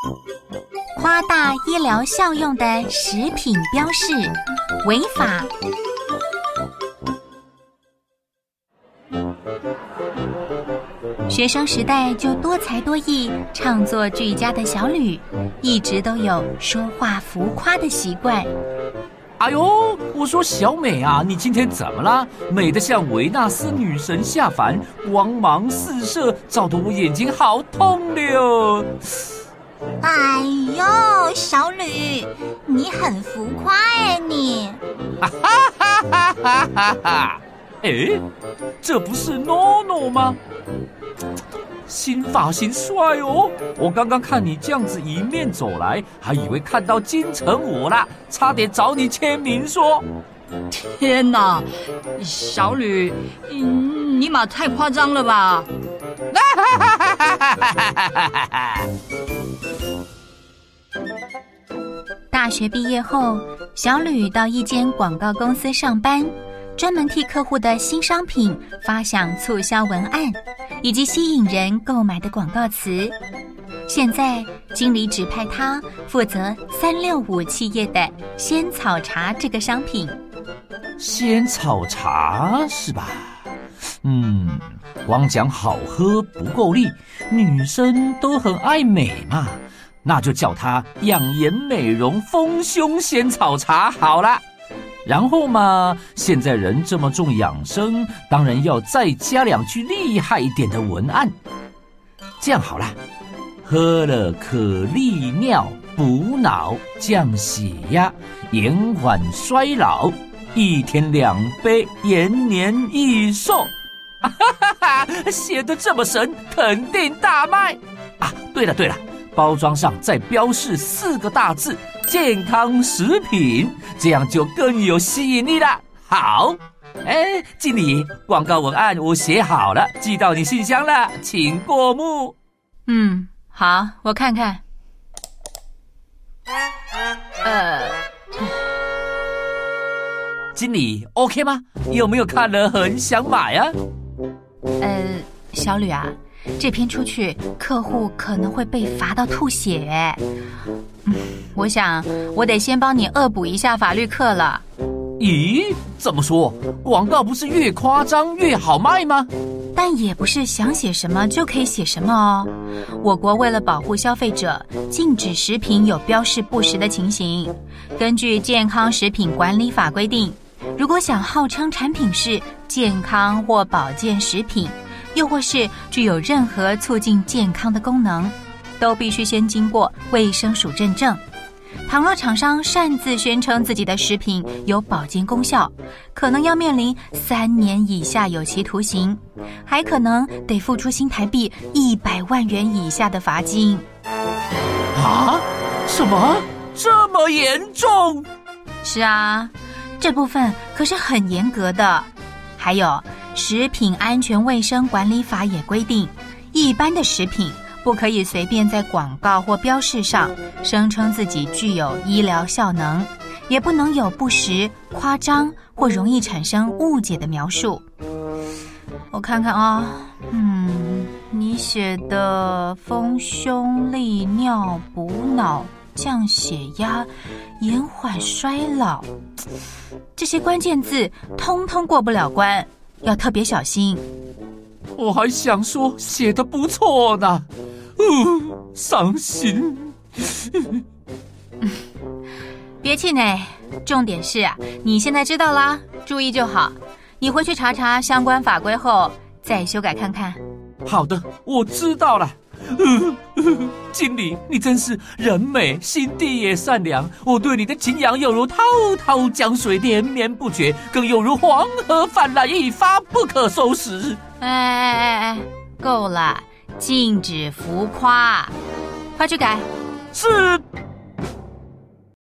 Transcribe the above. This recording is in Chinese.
夸大医疗效用的食品标示，违法。学生时代就多才多艺、唱作俱佳的小吕，一直都有说话浮夸的习惯。 哎呦，我说小美啊，你今天怎么了？美得像维纳斯女神下凡，光芒四射，照得我眼睛好痛了哟。 哎呦，小吕，你很浮夸哎你！ 哈哈哈哈哈哈哈！哎，这不是诺诺吗？新发型帅哦！我刚刚看你这样子迎面走来，还以为看到金城武啦，差点找你签名说。 天哪，小吕，你妈太夸张了吧！ 大学毕业后，小吕到一间广告公司上班，专门替客户的新商品发想促销文案，以及吸引人购买的广告词。现在，经理指派他负责365企业的仙草茶这个商品。 仙草茶是吧？光讲好喝不够力，女生都很爱美嘛，那就叫它养颜美容丰胸仙草茶好了。然后嘛，现在人这么重养生，当然要再加2句厉害一点的文案。这样好了，喝了可利尿，补脑降血压，延缓衰老，1天2杯，延年益寿。写得这么神，肯定大卖啊！对了，包装上再标示4个大字“健康食品”，这样就更有吸引力了。好，经理，广告文案我写好了，寄到你信箱了，请过目。 好，我看看。 经理 OK 吗？有没有看了很想买啊？ 小吕啊，这篇出去，客户可能会被罚到吐血。我想我得先帮你恶补一下法律课了。 咦，怎么说？广告不是越夸张越好卖吗？ 但也不是想写什么就可以写什么哦。我国为了保护消费者，禁止食品有标示不实的情形。根据健康食品管理法规定，如果想号称产品是健康或保健食品，又或是具有任何促进健康的功能，都必须先经过卫生署认证。倘若厂商擅自宣称自己的食品有保健功效，可能要面临3年以下有期徒刑，还可能得付出新台币100万元以下的罚金。 啊？什么？这么严重？ 是啊，这部分可是很严格的。还有食品安全卫生管理法也规定，一般的食品不可以随便在广告或标示上声称自己具有医疗效能，也不能有不实、夸张或容易产生误解的描述。我看看啊，你写的丰胸利尿补脑降血压延缓衰老，这些关键字通通过不了关，要特别小心。 我还想说写得不错呢，伤心。 别气馁，重点是你现在知道啦，注意就好。你回去查查相关法规后再修改看看。 好的，我知道了。经理，你真是人美心地也善良，我对你的敬仰犹如滔滔江水连绵不绝，更犹如黄河泛滥一发不可收拾。 够了，禁止浮夸，快去改。 是。